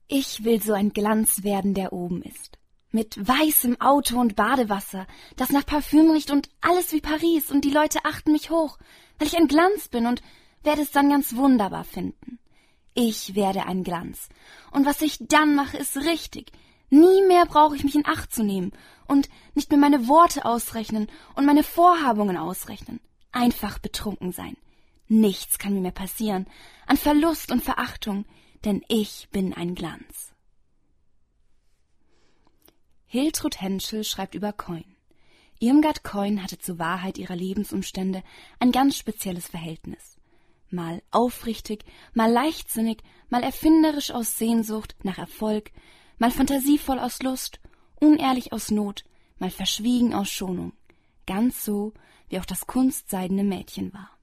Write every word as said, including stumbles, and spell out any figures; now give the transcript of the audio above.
Ich will so ein Glanz werden, der oben ist. Mit weißem Auto und Badewasser, das nach Parfüm riecht und alles wie Paris, und die Leute achten mich hoch, weil ich ein Glanz bin, und werde es dann ganz wunderbar finden. Ich werde ein Glanz. Und was ich dann mache, ist richtig. Nie mehr brauche ich mich in Acht zu nehmen und nicht mehr meine Worte ausrechnen und meine Vorhabungen ausrechnen. Einfach betrunken sein. Nichts kann mir mehr passieren an Verlust und Verachtung, denn ich bin ein Glanz. Hiltrud Henschel schreibt über Coyne. Irmgard Coyne hatte zur Wahrheit ihrer Lebensumstände ein ganz spezielles Verhältnis. Mal aufrichtig, mal leichtsinnig, mal erfinderisch aus Sehnsucht nach Erfolg, mal fantasievoll aus Lust, unehrlich aus Not, mal verschwiegen aus Schonung. Ganz so, wie auch das kunstseidene Mädchen war.